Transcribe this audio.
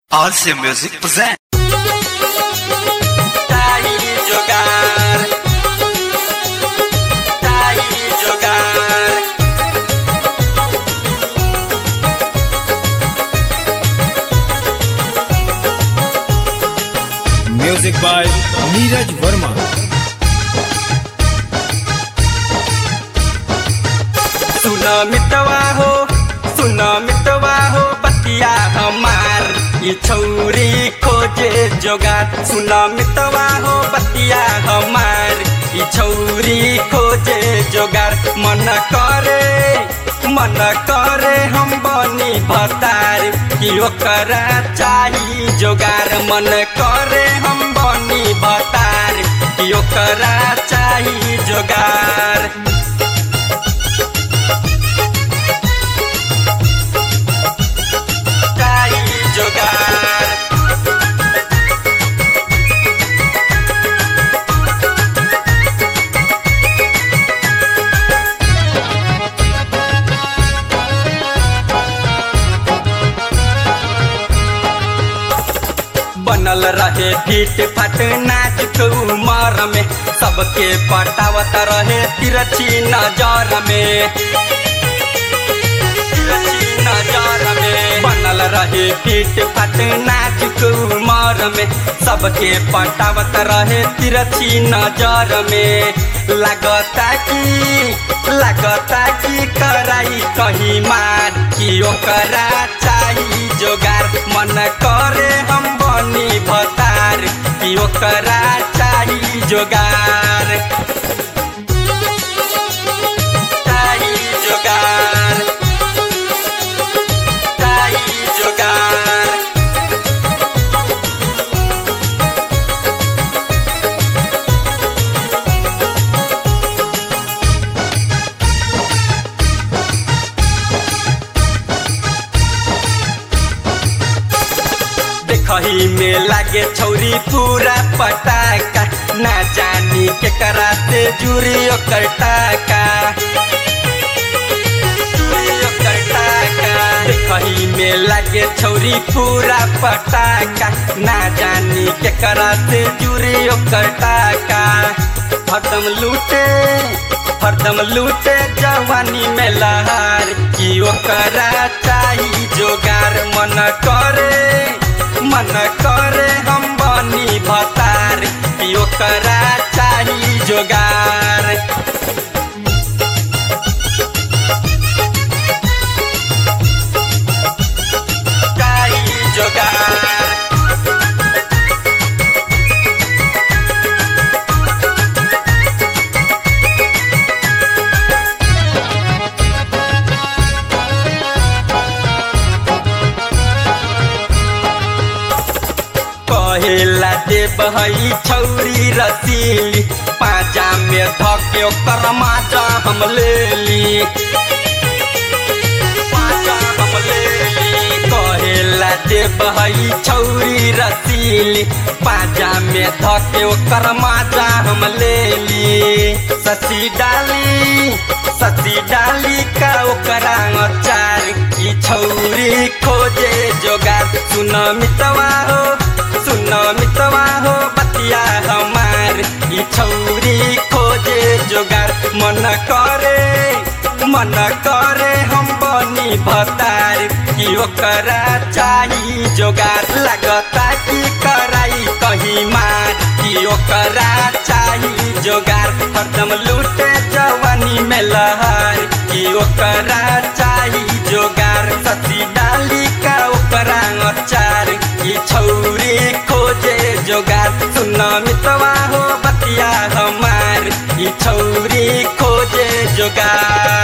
Also Music present. Tahi jogar, tahi jogar. Music by Neeraj Verma. सुन मितवा हो बतिया हमार ये छौरी खोजे जोगार। सुन मितवा हो बतिया हमार ये छौरी खोजे जोगार। मन करे हम बनी भतार कि ओकरा चाही जोगार। मन करे हम बनी भतार कि ओकरा चाही जोगार। बनल रहे फीट फाट नाच उमर में, सबके पटावत रहे तिरछी नजर में। बनल रहे फीट फाट नाच उमर में, सबके पटावत रहे तिरछी नजर में। लगता कि कराई कहीं मार कि ओकरा चाही जोगार। मन करे हम बनी भतार कि ओकरा चाही जोगार। चाही जोगार, चाही जोगार। देखही में लागे छौरी पूरा पटाका, ना जानी के कराते जुरी ओकर टाका। देखही में लागे छौरी पूरा पटाका, ना जानी के कराते जुरी ओकर टाका। हरदम लूटे जवानी में लहार कि ओकरा चाही जोगार। मन करे हम बनी भतार कि ओकरा चाही जोगार। चाही जोगार। कहेला देव हई छौरी रसीली, पाजा में धके ओकर माजा हम लेली। कहेला देव हई छौरी रसीली, पाजा में धके ओकर माजा हम लेली। ससी डाली का ओकरा अचार की छौरी खोजे जोगार। सुन मितवा हो बतिया हमार ई छौरी खोजे जोगार। मन करे हम बनी भतार कि ओकरा चाही जोगार। लगता कि कराई कहीं मार कि ओकरा चाही जोगार। हरदम लूटे जवानी में लहर कि ओकरा चाही जोगार। ससी डाली का ओकरा अचार कि छौरी खोजे जोगार। सुन मितवा हो बतिया हमार ई छौरी खोजे जोगार।